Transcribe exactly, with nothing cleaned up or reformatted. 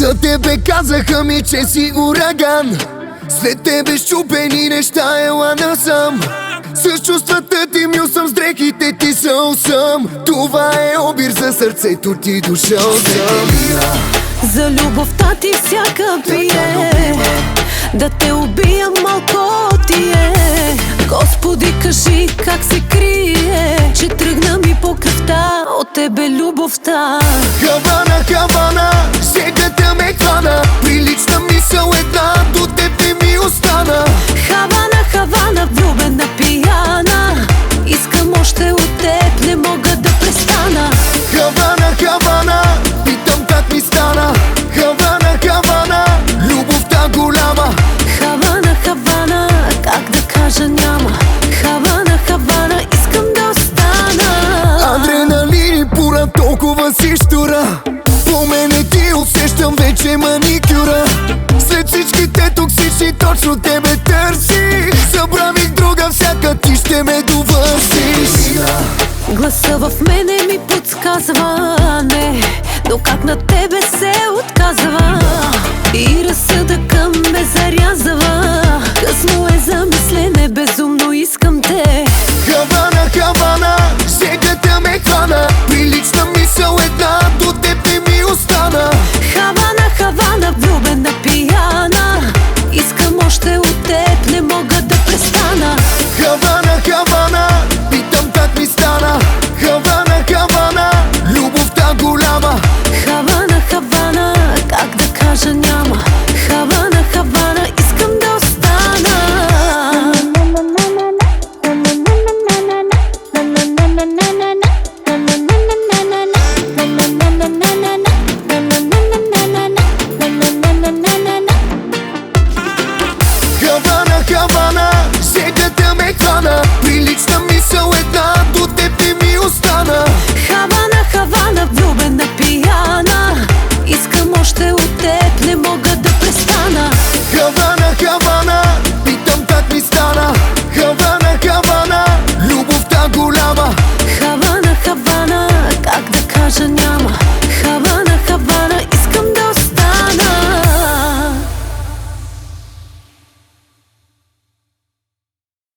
За тебе казаха ми, че си ураган. След тебе щупени неща, ела насам. С чувствата ти мил съм, с дрехите ти съл съм. Това е обир за сърцето ти, дошъл съм. За любовта ти всяка пие, да те убия малко ти е. Господи, кажи как се крие, че тръгна ми по кръвта от тебе любовта. Хавана, Хавана, жегата ме хвана. Прилична мисъл една, до тебе ми остана. Хавана, Хавана, влюбена пияна, искам още от теб, не мога да престана. Хавана, Хавана, питам как ми стана. Хавана, Хавана, любовта голяма. Хавана, Хавана, как да кажа няма. Хавана, Хавана, искам да остана. Адреналин и пура, толкова си щура. По мене ти усещам вече маникюра. След всичките токсични точно тебе търсих. Забравих друга всяка, ти ще ме довършиш. Гласа в мене ми подсказва не, но как на тебе се отказва. И разсъдъка ме зарязва. Късно е за мислене, безумно искам те. Хавана, Хавана, жегата ме хвана. Прилична мисъл една, до тебе ми остана. Хавана, Хавана, влюбена пияна, искам още от теб, не мога да престана. Хавана, Хавана, питам как ми стана. Хавана, Хавана, любовта голяма. Хавана, Хавана, как да кажа няма. Хавана, Хавана, искам да остана. Хавана, Хавана.